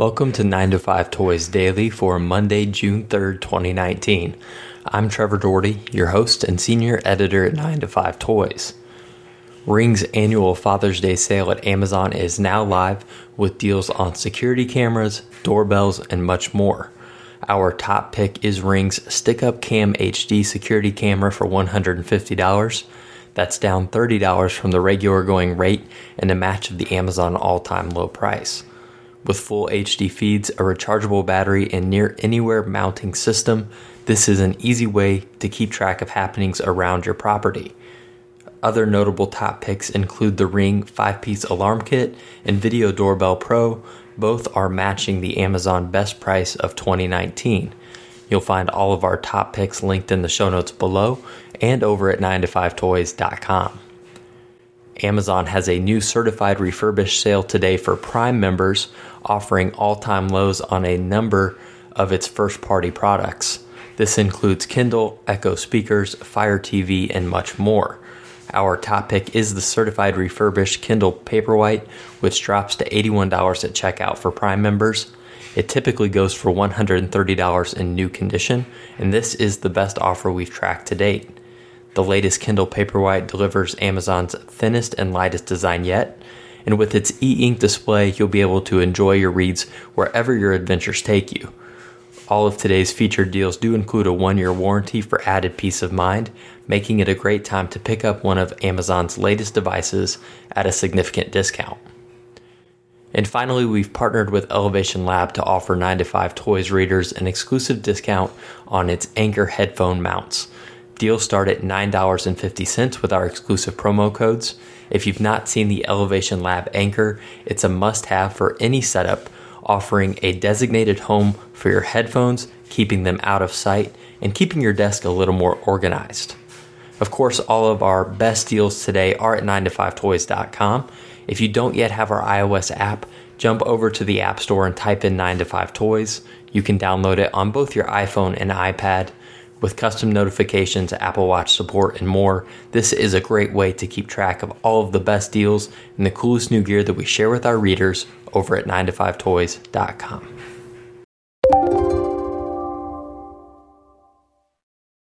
Welcome to 9 to 5 Toys Daily for Monday, June 3rd, 2019. I'm Trevor Doherty, your host and senior editor at 9 to 5 Toys. Ring's annual Father's Day sale at Amazon is now live with deals on security cameras, doorbells, and much more. Our top pick is Ring's Stick-Up Cam HD security camera for $150. That's down $30 from the regular going rate and a match of the Amazon all-time low price. With full HD feeds, a rechargeable battery, and near anywhere mounting system, this is an easy way to keep track of happenings around your property. Other notable top picks include the Ring 5-piece alarm kit and Video Doorbell Pro. Both are matching the Amazon best price of 2019. You'll find all of our top picks linked in the show notes below and over at 9to5toys.com. Amazon has a new certified refurbished sale today for Prime members, offering all-time lows on a number of its first-party products. This includes Kindle, Echo speakers, Fire TV, and much more. Our top pick is the certified refurbished Kindle Paperwhite, which drops to $81 at checkout for Prime members. It typically goes for $130 in new condition, and this is the best offer we've tracked to date. The latest Kindle Paperwhite delivers Amazon's thinnest and lightest design yet, and with its e-ink display, you'll be able to enjoy your reads wherever your adventures take you. All of today's featured deals do include a 1-year warranty for added peace of mind, making it a great time to pick up one of Amazon's latest devices at a significant discount. And finally, we've partnered with Elevation Lab to offer 9 to 5 Toys readers an exclusive discount on its Anker headphone mounts. Deals start at $9.50 with our exclusive promo codes. If you've not seen the Elevation Lab Anker, it's a must-have for any setup, offering a designated home for your headphones, keeping them out of sight, and keeping your desk a little more organized. Of course, all of our best deals today are at 9to5toys.com. If you don't yet have our iOS app, jump over to the App Store and type in 9 to 5 Toys. You can download it on both your iPhone and iPad. With custom notifications, Apple Watch support, and more, this is a great way to keep track of all of the best deals and the coolest new gear that we share with our readers over at 9to5toys.com.